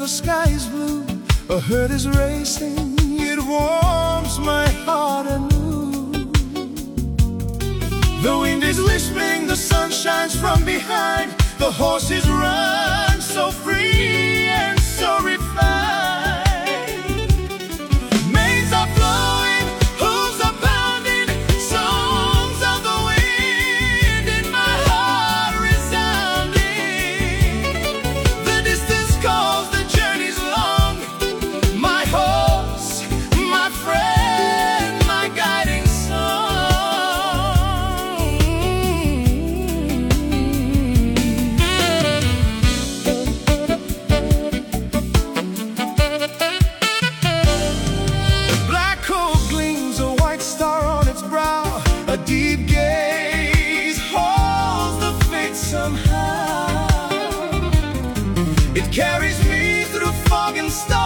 the sky is blue, a herd is racing, it warms my heart anew. The wind is lisping, the sun shines from behind, the horses run so free and so refined. Manes are flowing, hooves are pounding, songs of the wind in my heart resounding. The distance calls, the journey's long, my horse, my friend, my guiding a deep gaze holds the fate somehow. It carries me through fog and storm.